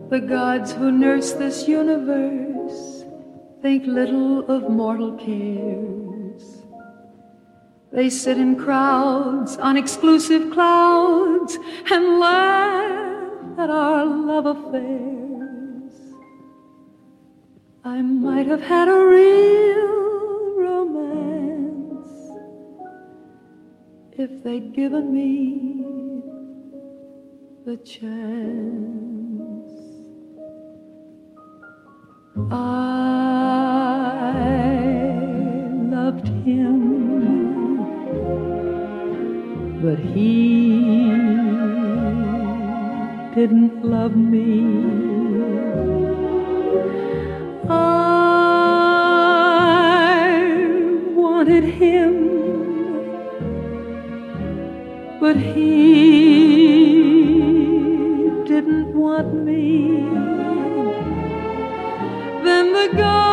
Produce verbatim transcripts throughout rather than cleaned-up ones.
The gods who nurse this universe think little of mortal cares. They sit in crowds on exclusive clouds and laugh at our love affairs. I might have had a real romance if they'd given me the chance. I loved him, but he didn't love me. I wanted him, but he didn't want me. Then the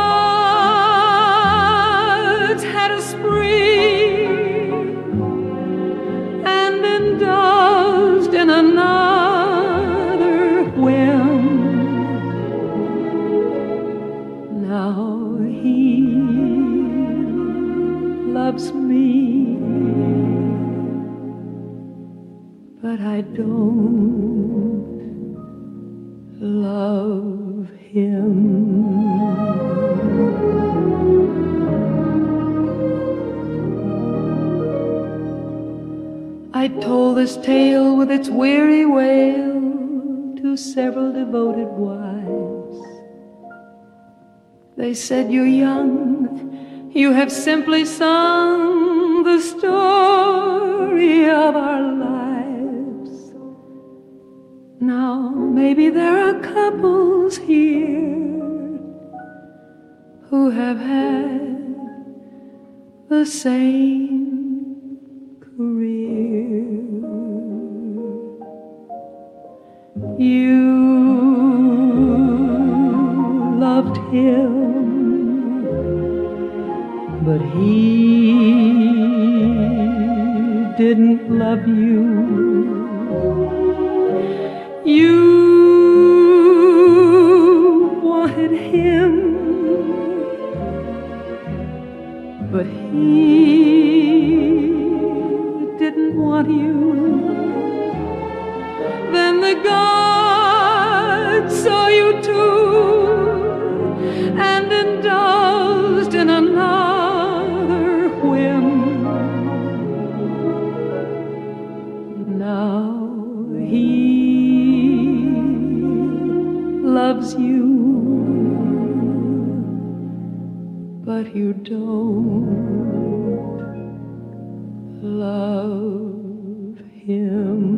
gods had a spree and indulged in another whim. Now he loves me, but I don't love him. I told this tale with its weary wail to several devoted wives. They said, "You're young, you have simply sung the story of our lives. Now maybe there are couples here who have had the same career. You loved him, but he didn't love you. You wanted him, but he didn't want you. Then the gods saw you too and indulged in another whim. Now he loves you, but you don't love him.